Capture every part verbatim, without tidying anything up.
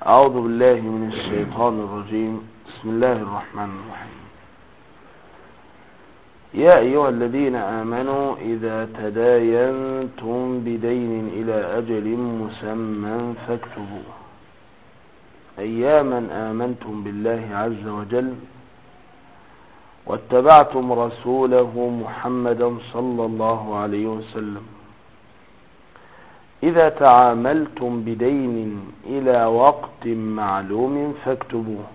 أعوذ بالله من الشيطان الرجيم. بسم الله الرحمن الرحيم. يا أيها الذين آمنوا إذا تداينتم بدين إلى أجل مسمى فاكتبوه. أياما آمنتم بالله عز وجل واتبعتم رسوله محمدا صلى الله عليه وسلم، إذا تعاملتم بدين إلى وقت معلوم فاكتبوه.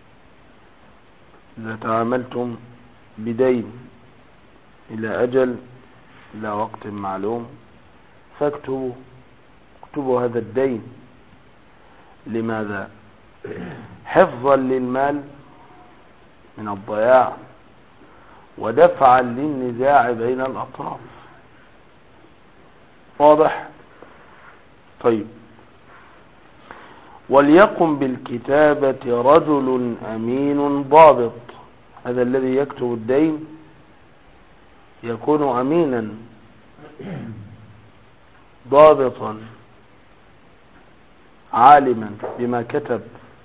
إذا تعاملتم بدين إلى أجل إلى وقت معلوم فاكتبوه. اكتبوا هذا الدين. لماذا؟ حفظا للمال من الضياع ودفعا للنزاع بين الأطراف. واضح؟ طيب. وليقم بالكتابة رجل أمين ضابط. هذا الذي يكتب الدين يكون أمينا ضابطا عالما بما كتب،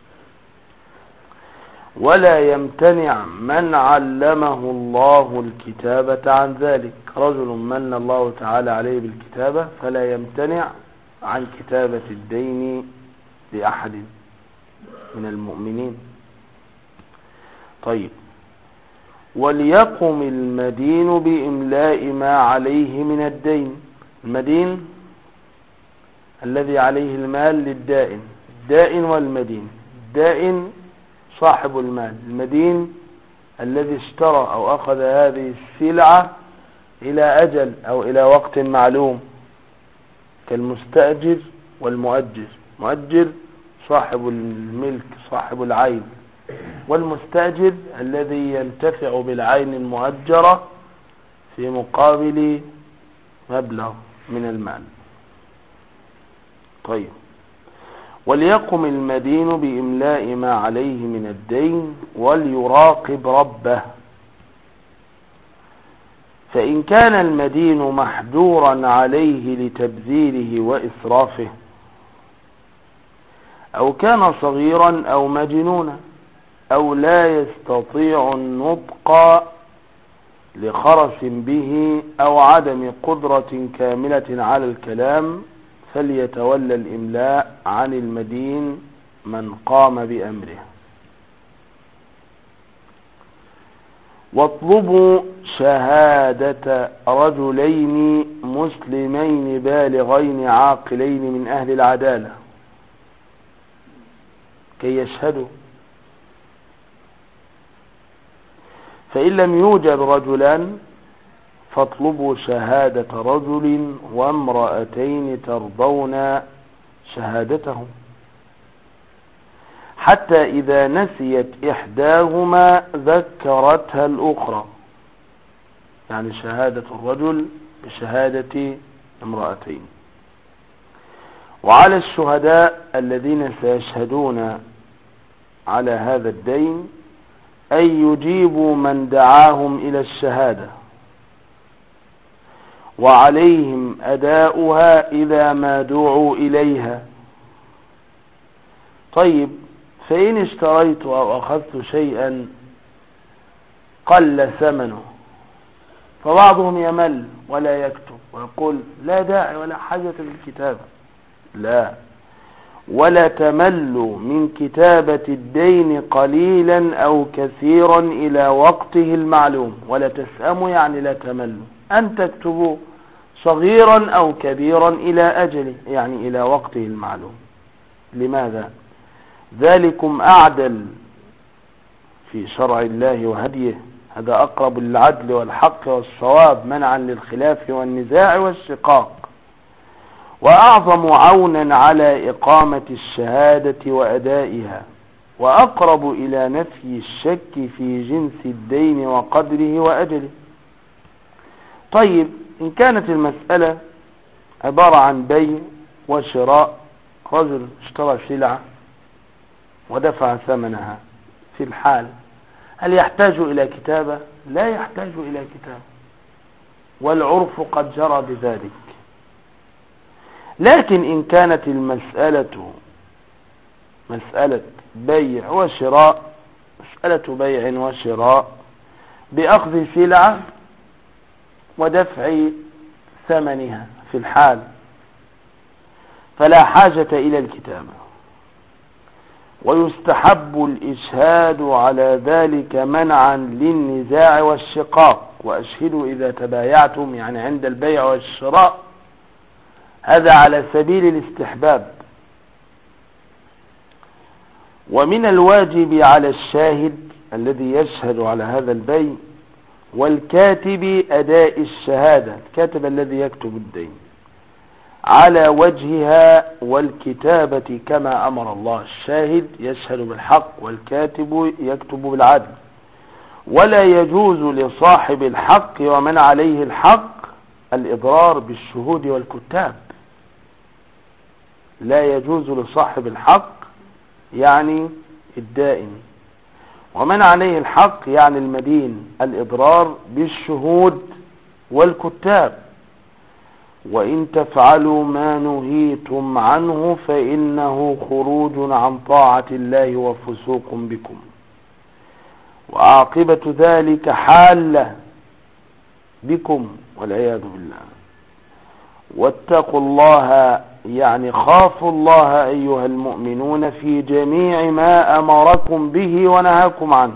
ولا يمتنع من علمه الله الكتابة عن ذلك. رجل من الله تعالى عليه بالكتابة فلا يمتنع عن كتابة الدين لأحد من المؤمنين. طيب. وليقم المدين بإملاء ما عليه من الدين. المدين الذي عليه المال للدائن، الدائن والمدين. الدائن صاحب المال، المدين الذي اشترى أو أخذ هذه السلعة إلى أجل أو إلى وقت معلوم، كالمستأجر والمؤجر. مؤجر صاحب الملك صاحب العين، والمستأجر الذي ينتفع بالعين المؤجرة في مقابل مبلغ من المال. طيب. وليقم المدين بإملاء ما عليه من الدين وليراقب ربه. فإن كان المدين محجورا عليه لتبذيره وإسرافه، أو كان صغيرا أو مجنونا، أو لا يستطيع النطق لخرس به أو عدم قدرة كاملة على الكلام، فليتولى الإملاء عن المدين من قام بأمره. واطلبوا شهادة رجلين مسلمين بالغين عاقلين من أهل العدالة كي يشهدوا. فإن لم يوجد رجلان فاطلبوا شهادة رجل وامرأتين ترضون شهادتهم، حتى إذا نسيت إحداهما ذكرتها الأخرى. يعني شهادة الرجل بشهادة امرأتين. وعلى الشهداء الذين سيشهدون على هذا الدين أن يجيبوا من دعاهم إلى الشهادة، وعليهم أداؤها إذا ما دعوا إليها. طيب. فإن اشتريت أو أخذت شيئا قل ثمنه، فبعضهم يمل ولا يكتب ويقول لا داعي ولا حاجة للكتابة. لا. ولا تملوا من كتابة الدين قليلا أو كثيرا إلى وقته المعلوم. ولا تسأموا يعني لا تملوا أن تكتبوا صغيرا أو كبيرا إلى أجله، يعني إلى وقته المعلوم. لماذا؟ ذلكم أعدل في شرع الله وهديه. هذا أقرب للعدل والحق والصواب، منعا للخلاف والنزاع والشقاق، وأعظم عونا على إقامة الشهادة وأدائها، وأقرب إلى نفي الشك في جنس الدين وقدره وأجله. طيب. إن كانت المسألة عبارة عن بيع وشراء، رجل اشترى سلعة ودفع ثمنها في الحال، هل يحتاج إلى كتابة؟ لا يحتاج إلى كتابة، والعرف قد جرى بذلك. لكن إن كانت المسألة مسألة بيع وشراء، مسألة بيع وشراء بأخذ سلعة ودفع ثمنها في الحال، فلا حاجة إلى الكتابة. ويستحب الإشهاد على ذلك منعا للنزاع والشقاق، وأشهدوا إذا تبايعتم، يعني عند البيع والشراء، هذا على سبيل الاستحباب. ومن الواجب على الشاهد الذي يشهد على هذا البيع والكاتب أداء الشهادة، الكاتب الذي يكتب الدين، على وجهها والكتابة كما أمر الله. الشاهد يشهد بالحق والكاتب يكتب بالعدل. ولا يجوز لصاحب الحق ومن عليه الحق الإضرار بالشهود والكتاب. لا يجوز لصاحب الحق يعني الدائن، ومن عليه الحق يعني المدين، الإضرار بالشهود والكتاب. وإن تفعلوا ما نهيتم عنه فإنه خروج عن طاعة الله وفسوق بكم، وعاقبة ذلك حالة بكم والعياذ بالله. واتقوا الله يعني خافوا الله أيها المؤمنون في جميع ما أمركم به ونهاكم عنه،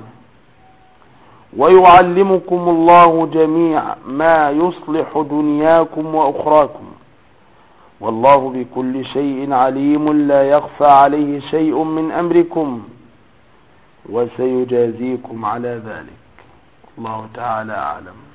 ويعلمكم الله جميع ما يصلح دنياكم وأخراكم، والله بكل شيء عليم لا يخفى عليه شيء من أمركم، وسيجازيكم على ذلك. الله تعالى أعلم.